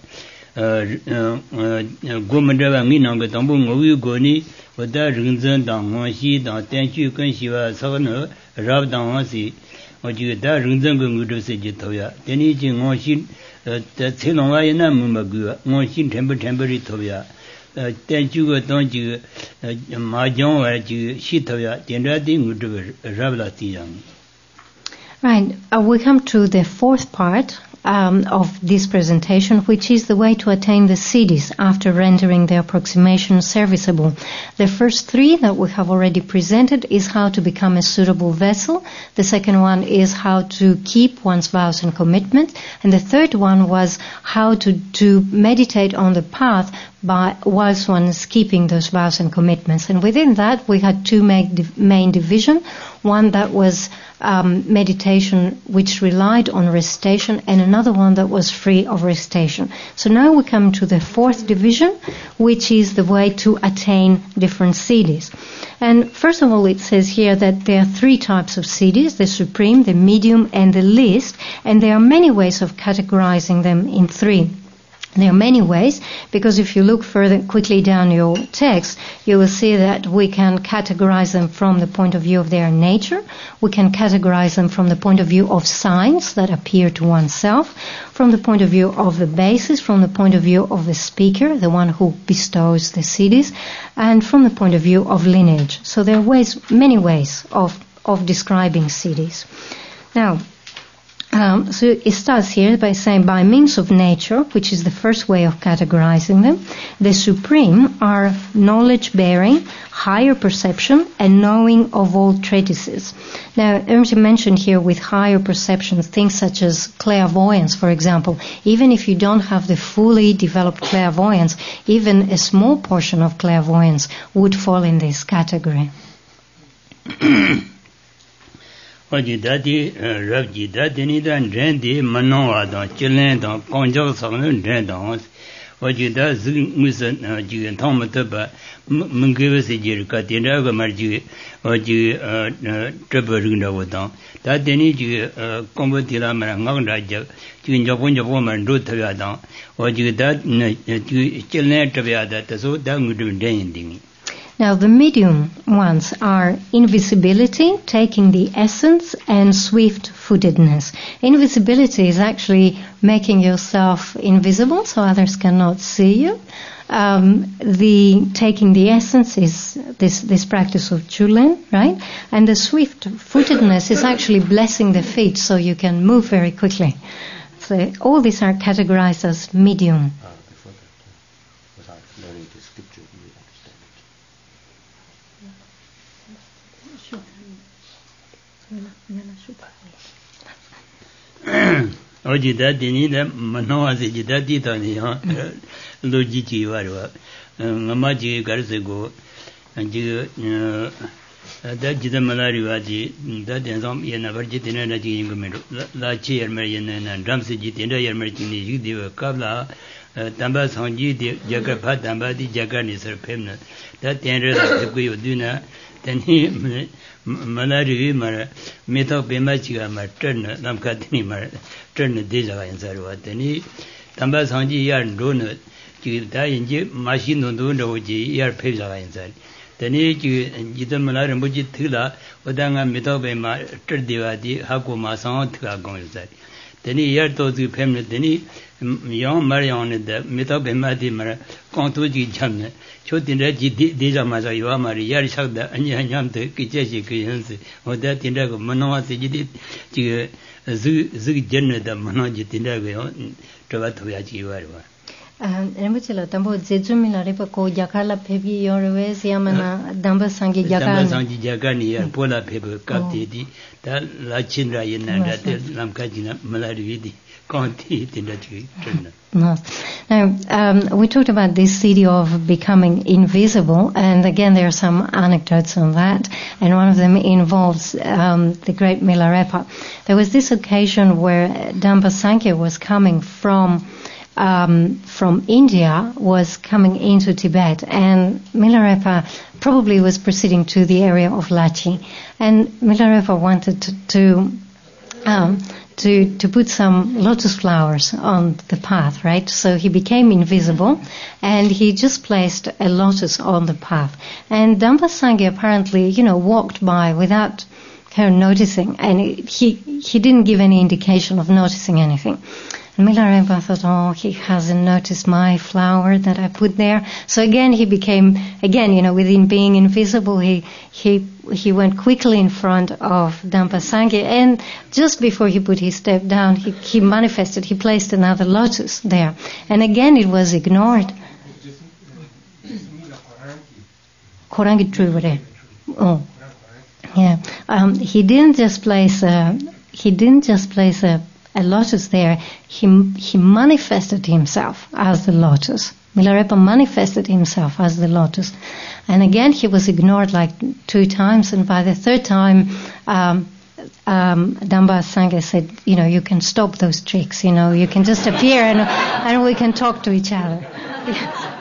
gomandava ngi nang tambu ngowi goni oda rinzan dang ngwashi dang tenchu kan shiwa sagna rab dang wasi oji da rinzan go ngudu se ji thoya teni ji ngwashi ta chelongwa yana mumba gu ngwashi temper temperi thoya tenchu go tong ji ma jong wa ji shi thoya tenra di ngudu rab la ti yang. Right, uh, we come to the fourth part Um, of this presentation, which is the way to attain the siddhis after rendering the approximation serviceable. The first three that we have already presented is how to become a suitable vessel. The second one is how to keep one's vows and commitment. And the third one was how to, to meditate on the path by whilst one is keeping those vows and commitments. And within that, we had two main, main divisions. One that was um, meditation which relied on recitation, and another one that was free of recitation. So now we come to the fourth division, which is the way to attain different siddhis. And first of all, it says here that there are three types of siddhis, the supreme, the medium, and the least. And there are many ways of categorizing them in three. There are many ways, because if you look further quickly down your text, you will see that we can categorize them from the point of view of their nature. We can categorize them from the point of view of signs that appear to oneself, from the point of view of the basis, from the point of view of the speaker, the one who bestows the siddhis, and from the point of view of lineage. So there are ways, many ways of, of describing siddhis. Now, Um, so it starts here by saying by means of nature, which is the first way of categorizing them, the supreme are knowledge-bearing, higher perception, and knowing of all treatises. Now, Ernst mentioned here with higher perception things such as clairvoyance, for example. Even if you don't have the fully developed clairvoyance, even a small portion of clairvoyance would fall in this category. Ojidati Rabjida Denidan Rendi Manoada Chilendan Konjo Salon Rendons Ojida Zumusan Juan Tomataba Mungivasi Jirka Tinaga Marju Oji Treberunda Wodan. That Deni Combatila Marangaraja Junjapunja woman Rutadan Ojida Chilen Taviada, so that would do anything. Now, the medium ones are invisibility, taking the essence, and swift-footedness. Invisibility is actually making yourself invisible so others cannot see you. Um, the taking the essence is this, this practice of Chulen, right? And the swift-footedness is actually blessing the feet so you can move very quickly. So all these are categorized as medium. Uh, before that, without learning the scripture, you understand it. Ojida Denida Manoazi Jidati Logiki Varua Namaji Garzego and that Jida Malariwaji, that and some Yanavarjitina La Chi American and Ramsey Jitina Yamerkin, Yudi Kabla, Tamba Sanji, Jacapa, Tambadi, Jaganis or Pemna. That ended up the Duna, then he Malari Mara, Meta Bemachiga, my turn, Lamkatini Mara, turn the Deja and Sarwa. Then he Tamba Sanji Yarn Donut, you die in machine on Donoji, Yar Pesa inside. Then he Jidamala and Buji Tila, Odanga Metobema, Turdivadi, Hakuma San Tila going inside. Then he yard those you permanent, then he young Marion at the Metobemati Mara, Contuji Jamna, shooting Reggie Deja Maza, you are Maria Yarishak, and Yam to Kicheshi Kiyansi, or that in Dago Manoa Sijit, Zug General, the Manoji Tindago, Travatoyachi Varva. Rembuchila tambo zezumila repa ko jakala pebi yorwe siamana damba sangi jakani. Damba sangi jakani ya pola pepe kapti ta la chinra yena da lamkajina malarividi konti tindachi trena. Now, um, we talked about this city of becoming invisible, and again there are some anecdotes on that, and one of them involves um, the great Milarepa. There was this occasion where Damba Sangye was coming from Um, from India, was coming into Tibet, and Milarepa probably was proceeding to the area of Lachi, and Milarepa wanted to to, um, to to put some lotus flowers on the path, right? So he became invisible, and he just placed a lotus on the path, and Damba Sangye apparently, you know, walked by without kind of noticing, and he he didn't give any indication of noticing anything. Milarepa thought, oh, he hasn't noticed my flower that I put there. So again, he became, again, you know, within being invisible, he he he went quickly in front of Damba Sangye, and just before he put his step down, he, he manifested, he placed another lotus there. And again, it was ignored. Korangi Truvare. Oh, yeah. Um, he didn't just place a, he didn't just place a, a lotus there, he he manifested himself as the lotus. Milarepa manifested himself as the lotus. And again, he was ignored like two times, and by the third time, um, um, Damba Sangye said, you know, you can stop those tricks, you know, you can just appear and, and we can talk to each other.